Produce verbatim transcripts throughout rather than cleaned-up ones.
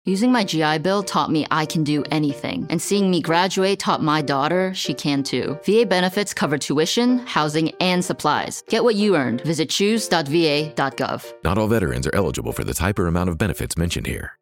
Using my G I Bill taught me I can do anything, and seeing me graduate taught my daughter she can too. V A benefits cover tuition, housing, and supplies. Get what you earned. Visit choose dot v a dot gov. Not all veterans are eligible for the type or amount of benefits mentioned here.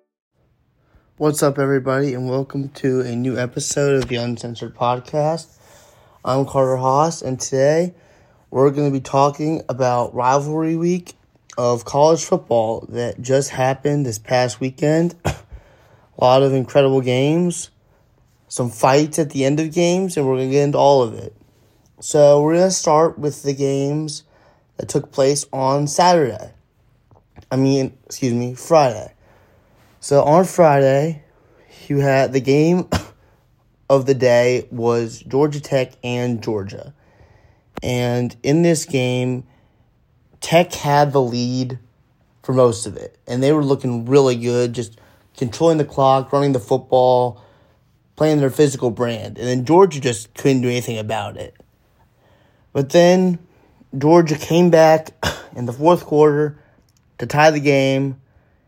What's up, everybody, and welcome to a new episode of the Uncensored Podcast. I'm Carter Haas, and today we're going to be talking about rivalry week of college football that just happened this past weekend. A lot of incredible games, some fights at the end of games, and we're going to get into all of it. So we're going to start with the games that took place on Saturday. I mean, excuse me, Friday. So on Friday, you had the game of the day was Georgia Tech and Georgia. And in this game, Tech had the lead for most of it, and they were looking really good, just controlling the clock, running the football, playing their physical brand. And then Georgia just couldn't do anything about it. But then Georgia came back in the fourth quarter to tie the game,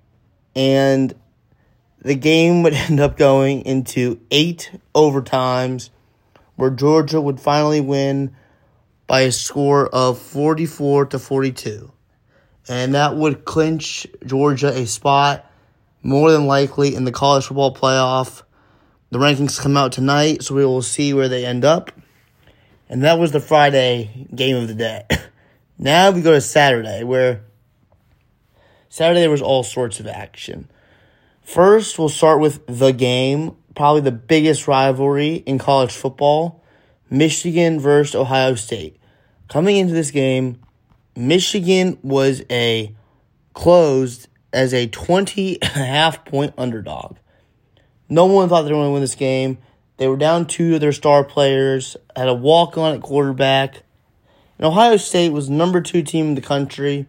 and the game would end up going into eight overtimes where Georgia would finally win by a score of forty-four to forty-two. And that would clinch Georgia a spot more than likely in the college football playoff. The rankings come out tonight, so we will see where they end up. And that was the Friday game of the day. Now we go to Saturday, where Saturday there was all sorts of action. First, we'll start with the game, probably the biggest rivalry in college football, Michigan versus Ohio State. Coming into this game, Michigan was a closed as a twenty and a half point underdog. No one thought they were going to win this game. They were down two of their star players, had a walk-on at quarterback. And Ohio State was the number two team in the country.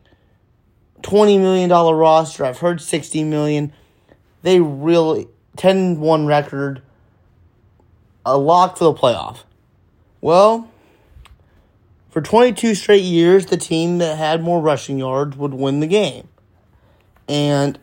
twenty million dollars roster. I've heard sixty million dollars. They really, ten and one record, a lock for the playoff. Well, for twenty-two straight years, the team that had more rushing yards would win the game. And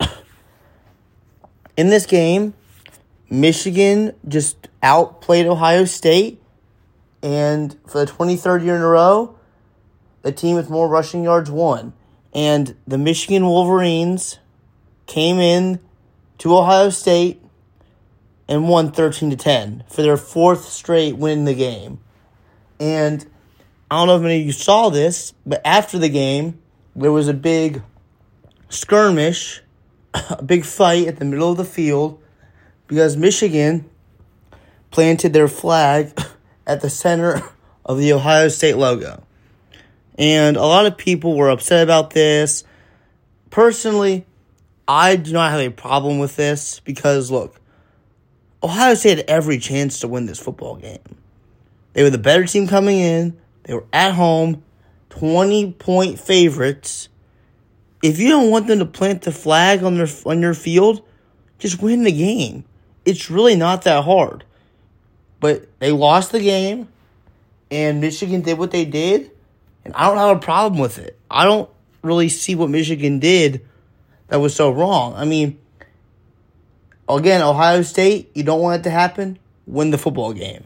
in this game, Michigan just outplayed Ohio State. And for the twenty-third year in a row, the team with more rushing yards won. And the Michigan Wolverines came in to Ohio State and won thirteen to ten for their fourth straight win in the game. And I don't know if many of you saw this, but after the game, there was a big skirmish, a big fight at the middle of the field because Michigan planted their flag at the center of the Ohio State logo. And a lot of people were upset about this. Personally, I do not have a problem with this because, look, Ohio State had every chance to win this football game. They were the better team coming in. They were at home, twenty-point favorites. If you don't want them to plant the flag on their on your field, just win the game. It's really not that hard. But they lost the game, and Michigan did what they did, and I don't have a problem with it. I don't really see what Michigan did that was so wrong. I mean, again, Ohio State, you don't want it to happen, win the football game.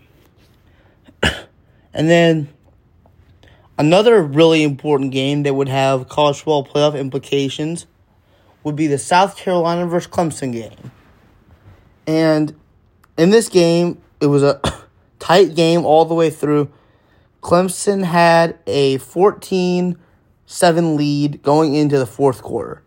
And then another really important game that would have college football playoff implications would be the South Carolina versus Clemson game. And in this game, it was a tight game all the way through. Clemson had a fourteen seven lead going into the fourth quarter.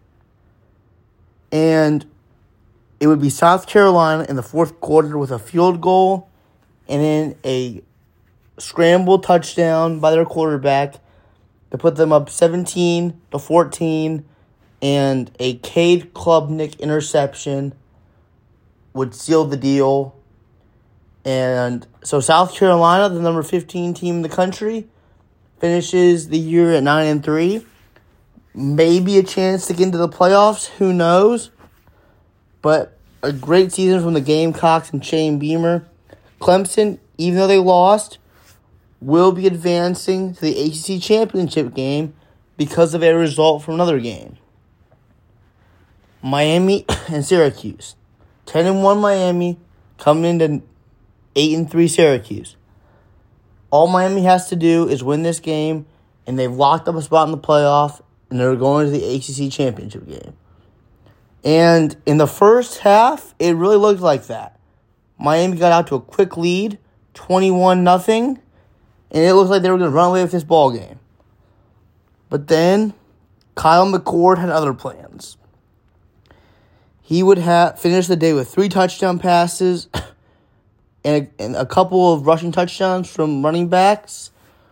And it would be South Carolina in the fourth quarter with a field goal and then a scramble touchdown by their quarterback to put them up seventeen to fourteen, and a Cade Klubnik interception would seal the deal. And so South Carolina, the number fifteen team in the country, finishes the year at nine and three. Maybe a chance to get into the playoffs, who knows? But a great season from the Gamecocks and Shane Beamer. Clemson, even though they lost, will be advancing to the A C C championship game because of a result from another game. Miami and Syracuse. ten and one Miami coming into eight and three Syracuse. All Miami has to do is win this game, and they've locked up a spot in the playoff, and they're going to the A C C championship game. And in the first half, it really looked like that. Miami got out to a quick lead, twenty-one nothing, and it looked like they were going to run away with this ball game. But then Kyle McCord had other plans. He would have finished the day with three touchdown passes and a, and a couple of rushing touchdowns from running backs.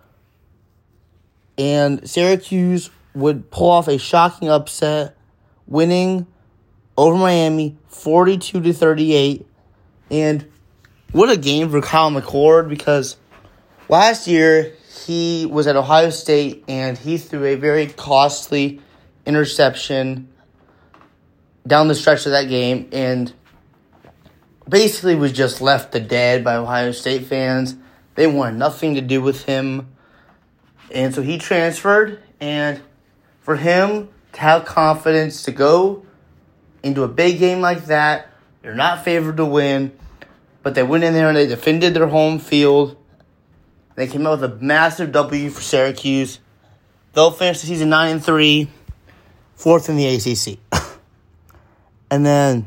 And Syracuse would pull off a shocking upset, winning over Miami forty-two to thirty-eight. And what a game for Kyle McCord, because last year he was at Ohio State and he threw a very costly interception down the stretch of that game and basically was just left for dead by Ohio State fans. They wanted nothing to do with him. And so he transferred, and for him to have confidence to go into a big game like that, they're not favored to win, but they went in there and they defended their home field. They came out with a massive W for Syracuse. They'll finish the season nine and three, fourth in the A C C. And then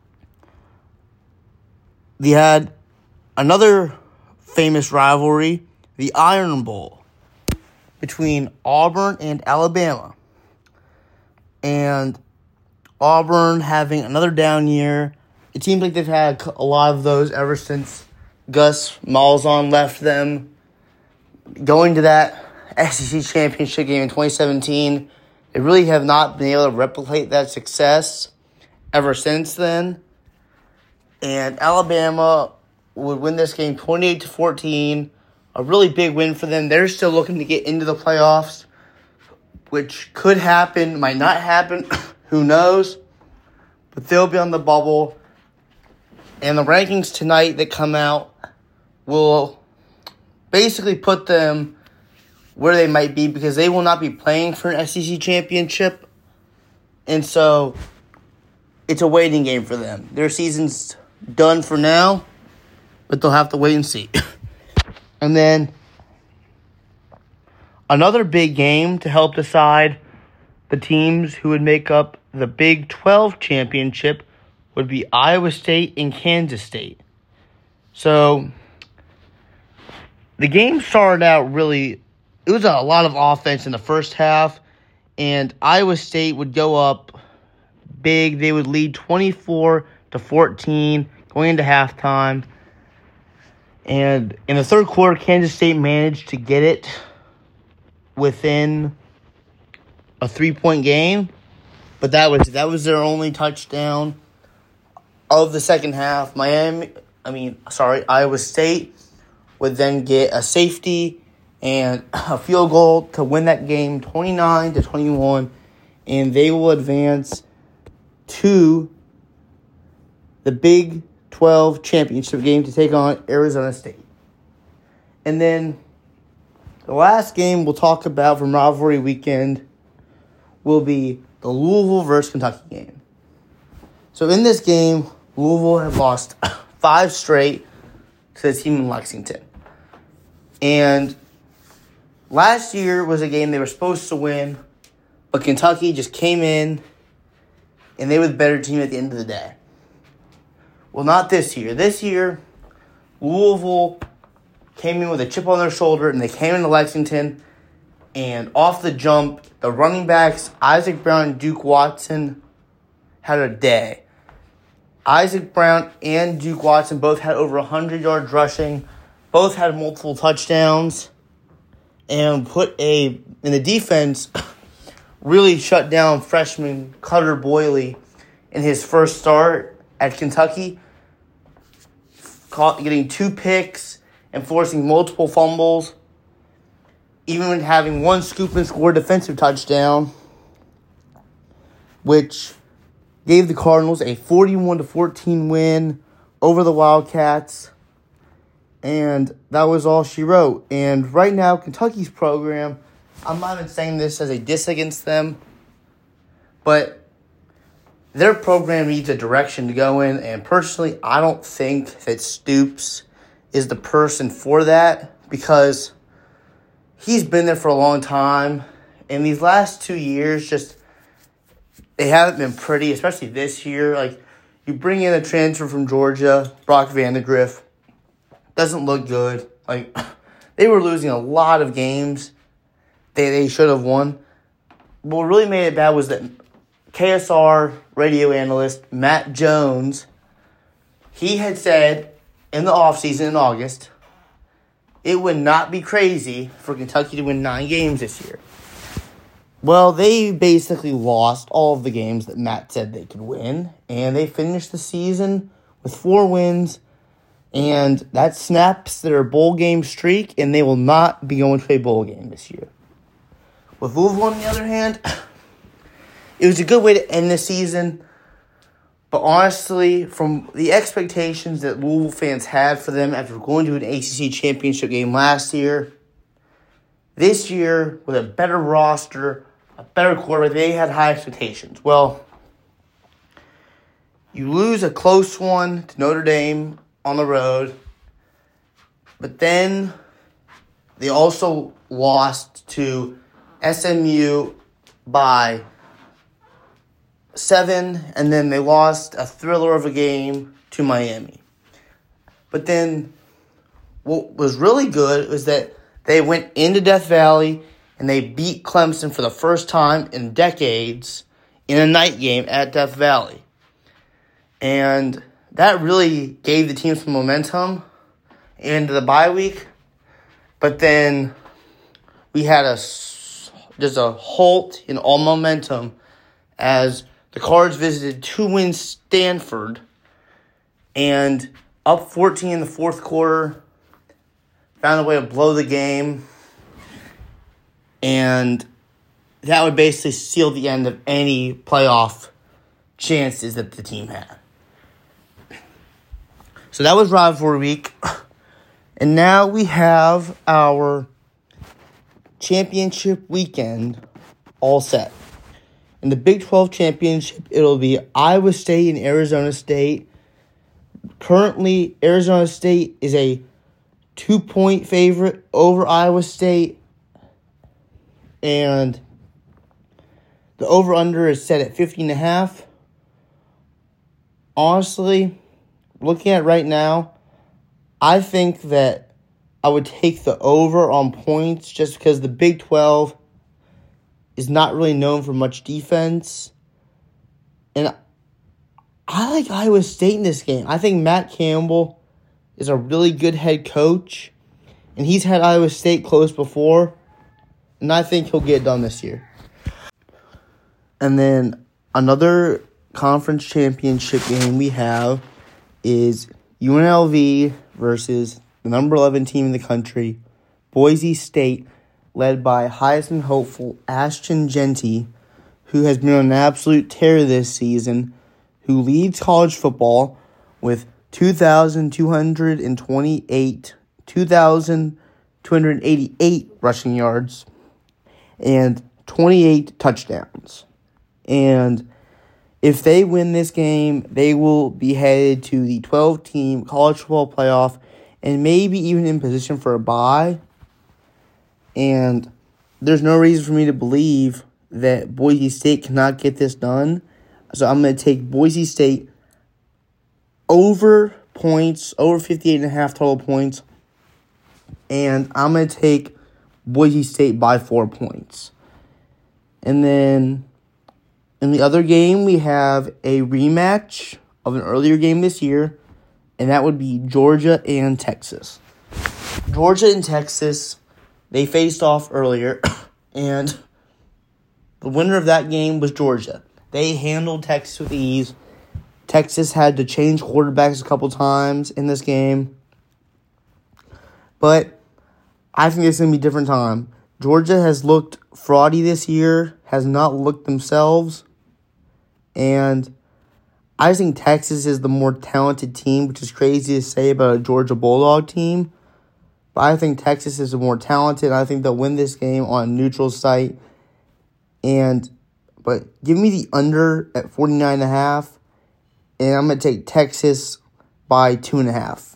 they had another famous rivalry, the Iron Bowl, between Auburn and Alabama. And Auburn having another down year. It seems like they've had a lot of those ever since Gus Malzahn left them. Going to that S E C championship game in twenty seventeen, they really have not been able to replicate that success ever since then. And Alabama would win this game twenty-eight to fourteen. A really big win for them. They're still looking to get into the playoffs, which could happen, might not happen. Who knows? But they'll be on the bubble. And the rankings tonight that come out will basically put them where they might be, because they will not be playing for an S E C championship. And so it's a waiting game for them. Their season's done for now, but they'll have to wait and see. And then another big game to help decide the teams who would make up the Big twelve championship would be Iowa State and Kansas State. So the game started out really, it was a lot of offense in the first half, and Iowa State would go up big. They would lead twenty-four to fourteen going into halftime. And in the third quarter, Kansas State managed to get it within a three-point game. But that was that was their only touchdown of the second half. Miami, I mean, sorry, Iowa State would then get a safety and a field goal to win that game twenty-nine to twenty-one, and they will advance to the Big twelve championship game to take on Arizona State. And then the last game we'll talk about from rivalry weekend will be the Louisville versus Kentucky game. So in this game, Louisville had lost five straight to the team in Lexington. And last year was a game they were supposed to win, but Kentucky just came in and they were the better team at the end of the day. Well, not this year. This year, Louisville came in with a chip on their shoulder, and they came into Lexington, and off the jump, the running backs, Isaac Brown and Duke Watson, had a day. Isaac Brown and Duke Watson both had over one hundred yards rushing, both had multiple touchdowns, and put a, in the defense, really shut down freshman Cutter Boyle in his first start at Kentucky, caught, getting two picks and forcing multiple fumbles, even when having one scoop and score defensive touchdown, which gave the Cardinals a forty-one to fourteen win over the Wildcats. And that was all she wrote. And right now, Kentucky's program, I'm not even saying this as a diss against them, but their program needs a direction to go in, and personally, I don't think that Stoops is the person for that because he's been there for a long time, and these last two years, just they haven't been pretty, especially this year. Like, you bring in a transfer from Georgia, Brock Vandagriff, doesn't look good. Like, they were losing a lot of games they, they should have won. What really made it bad was that K S R radio analyst Matt Jones, he had said in the offseason in August, it would not be crazy for Kentucky to win nine games this year. Well, they basically lost all of the games that Matt said they could win, and they finished the season with four wins, and that snaps their bowl game streak, and they will not be going to a bowl game this year. With Louisville, on the other hand, it was a good way to end the season, but honestly, from the expectations that Louisville fans had for them after going to an A C C championship game last year, this year, with a better roster, a better quarterback, they had high expectations. Well, you lose a close one to Notre Dame on the road, but then they also lost to S M U by seven, and then they lost a thriller of a game to Miami. But then what was really good was that they went into Death Valley and they beat Clemson for the first time in decades in a night game at Death Valley. And that really gave the team some momentum into the bye week. But then we had a, just a halt in all momentum as the Cards visited two-win Stanford and up fourteen in the fourth quarter, found a way to blow the game, and that would basically seal the end of any playoff chances that the team had. So that was rivalry week, and now we have our championship weekend all set. In the Big twelve championship, it'll be Iowa State and Arizona State. Currently, Arizona State is a two-point favorite over Iowa State. And the over-under is set at fifty and a half. Honestly, looking at it right now, I think that I would take the over on points just because the Big twelve is not really known for much defense. And I like Iowa State in this game. I think Matt Campbell is a really good head coach, and he's had Iowa State close before, and I think he'll get it done this year. And then another conference championship game we have is U N L V versus the number eleven team in the country, Boise State, led by Heisman hopeful Ashton Jeanty, who has been on an absolute tear this season, who leads college football with two thousand two hundred twenty-eight, two thousand two hundred eighty-eight rushing yards, and twenty-eight touchdowns. And if they win this game, they will be headed to the twelve-team college football playoff and maybe even in position for a bye. And there's no reason for me to believe that Boise State cannot get this done. So I'm going to take Boise State over points, over fifty-eight and a half total points. And I'm going to take Boise State by four points. And then in the other game, we have a rematch of an earlier game this year. And that would be Georgia and Texas. Georgia and Texas, they faced off earlier, and the winner of that game was Georgia. They handled Texas with ease. Texas had to change quarterbacks a couple times in this game. But I think it's going to be a different time. Georgia has looked fraudy this year, has not looked themselves. And I think Texas is the more talented team, which is crazy to say about a Georgia Bulldog team. But I think Texas is more talented. I think they'll win this game on a neutral site. And But give me the under at forty-nine and a half, and I'm going to take Texas by two and a half.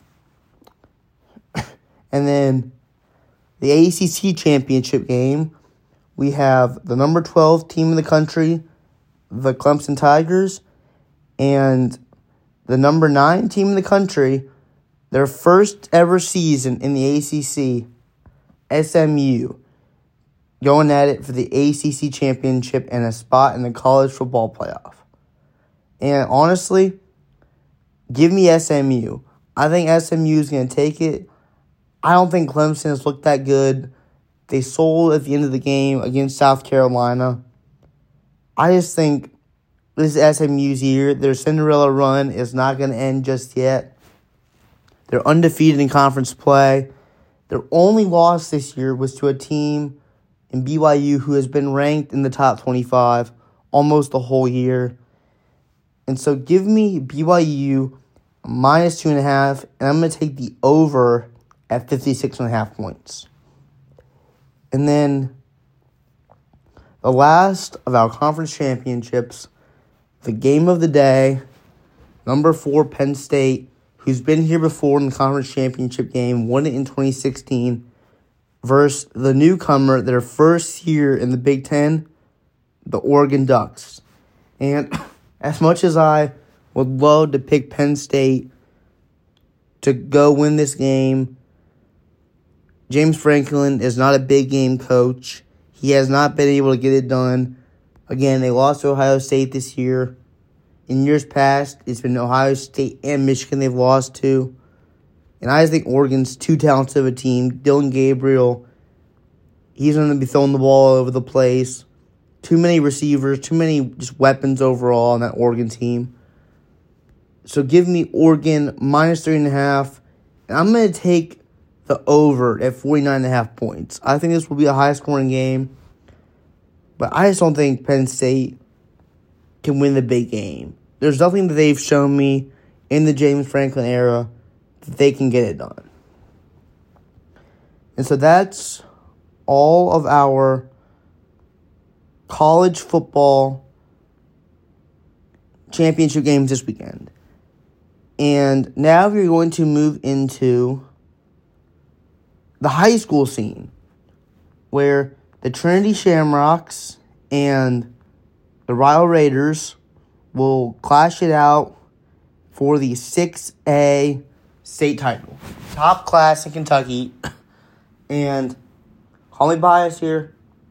And then the A C C championship game, we have the number twelve team in the country, the Clemson Tigers, and the number nine team in the country, their first ever season in the A C C, S M U, going at it for the A C C championship and a spot in the college football playoff. And honestly, give me S M U. I think S M U is going to take it. I don't think Clemson has looked that good. They sold at the end of the game against South Carolina. I just think this is S M U's year. Their Cinderella run is not going to end just yet. They're undefeated in conference play. Their only loss this year was to a team in B Y U who has been ranked in the top twenty-five almost the whole year. And so give me B Y U minus two and a half, and I'm going to take the over at fifty-six and a half points. And then the last of our conference championships, the game of the day, number four Penn State, who's been here before in the conference championship game, won it in twenty sixteen, versus the newcomer, their first year in the Big Ten, the Oregon Ducks. And as much as I would love to pick Penn State to go win this game, James Franklin is not a big game coach. He has not been able to get it done. Again, they lost to Ohio State this year. In years past, it's been Ohio State and Michigan they've lost to. And I just think Oregon's too talented of a team. Dylan Gabriel, he's going to be throwing the ball all over the place. Too many receivers, too many just weapons overall on that Oregon team. So give me Oregon minus three and a half. And I'm going to take the over at forty-nine and a half points. I think this will be a high-scoring game. But I just don't think Penn State can win the big game. There's nothing that they've shown me in the James Franklin era that they can get it done. And so that's all of our college football championship games this weekend. And now we're going to move into the high school scene, where the Trinity Shamrocks and the Ryle Raiders will clash it out for the six A state title. Top class in Kentucky. And call me biased here,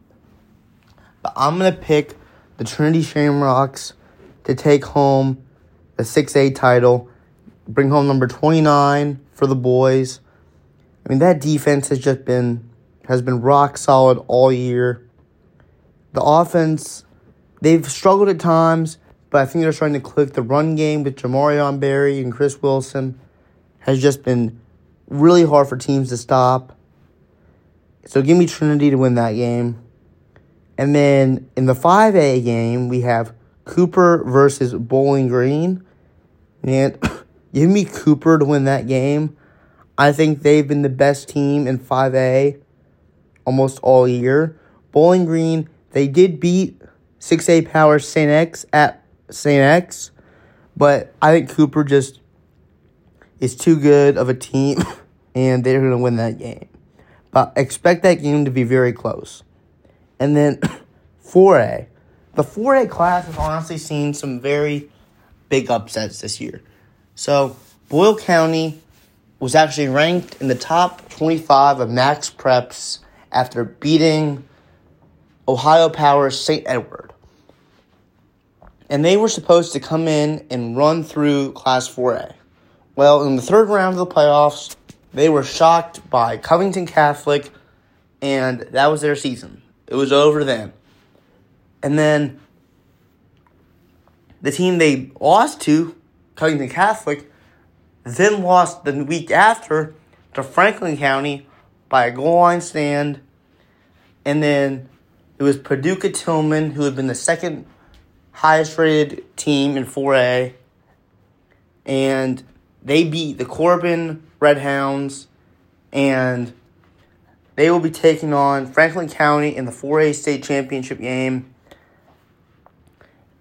but I'm going to pick the Trinity Shamrocks to take home the six A title, bring home number twenty-nine for the boys. I mean, that defense has just been has been rock solid all year. The offense, they've struggled at times, but I think they're starting to click. The run game with Jamarion Berry and Chris Wilson has just been really hard for teams to stop. So give me Trinity to win that game. And then in the five A game, we have Cooper versus Bowling Green. And give me Cooper to win that game. I think they've been the best team in five A almost all year. Bowling Green, they did beat six A power Saint X at Saint X, but I think Cooper just is too good of a team, and they're going to win that game. But expect that game to be very close. And then four A. The four A class has honestly seen some very big upsets this year. So Boyle County was actually ranked in the top twenty-five of Max Preps after beating Ohio Power's Saint Edward. And they were supposed to come in and run through Class four A. Well, in the third round of the playoffs, they were shocked by Covington Catholic, and that was their season. It was over then. And then the team they lost to, Covington Catholic, then lost the week after to Franklin County by a goal line stand. And then it was Paducah Tillman, who had been the second highest rated team in four A. And they beat the Corbin Redhounds. And they will be taking on Franklin County in the four A state championship game.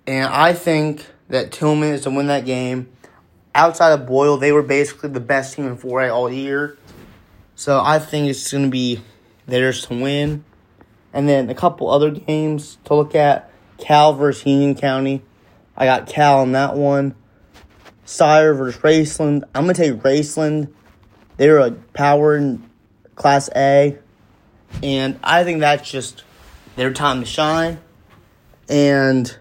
And I think that Tillman is to win that game. Outside of Boyle, they were basically the best team in four A all year. So I think it's going to be theirs to win. And then a couple other games to look at. Cal versus Union County. I got Cal on that one. Sire versus Raceland. I'm going to take Raceland. They're a power in Class A. And I think that's just their time to shine. And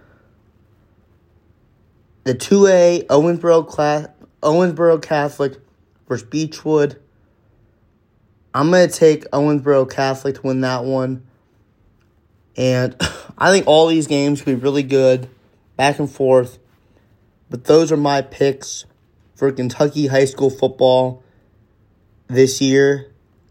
the two A, Owensboro, class, Owensboro Catholic versus Beechwood. I'm going to take Owensboro Catholic to win that one. And I think all these games could be really good, back and forth. But those are my picks for Kentucky high school football this year.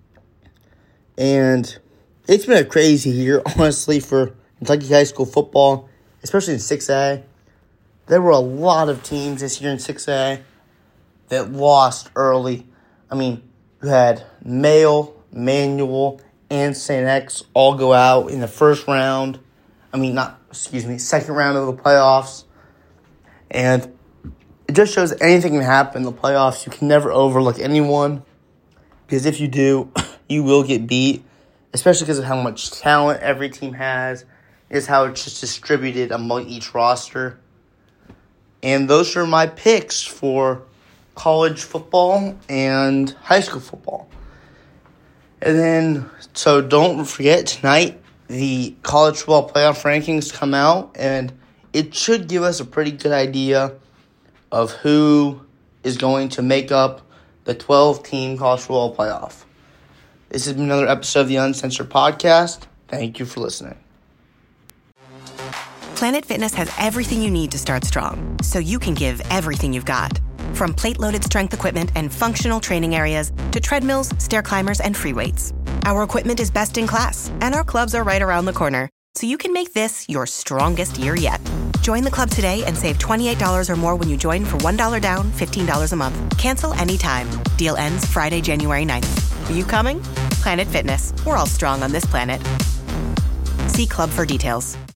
And it's been a crazy year, honestly, for Kentucky high school football, especially in six A. There were a lot of teams this year in six A that lost early. I mean, you had Mayle, Manual, and Saint X all go out in the first round. I mean, not, excuse me, second round of the playoffs. And it just shows that anything can happen in the playoffs. You can never overlook anyone. Because if you do, you will get beat. Especially because of how much talent every team has. Is how it's just distributed among each roster. And those are my picks for college football and high school football. And then, so don't forget, tonight, the college football playoff rankings come out, and it should give us a pretty good idea of who is going to make up the twelve-team college football playoff. This has been another episode of the Uncensored Podcast. Thank you for listening. Planet Fitness has everything you need to start strong, so you can give everything you've got. From plate-loaded strength equipment and functional training areas to treadmills, stair climbers, and free weights. Our equipment is best in class, and our clubs are right around the corner, so you can make this your strongest year yet. Join the club today and save twenty-eight dollars or more when you join for one dollar down, fifteen dollars a month. Cancel anytime. Deal ends Friday, January ninth. Are you coming? Planet Fitness. We're all strong on this planet. See club for details.